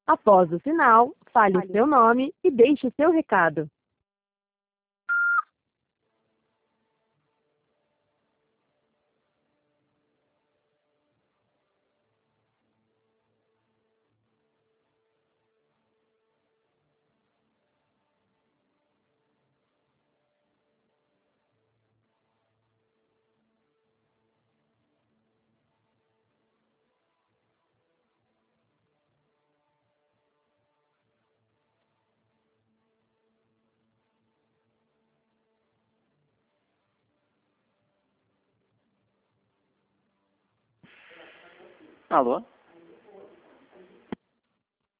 Após o sinal, fale o seu nome e deixe o seu recado. Alô?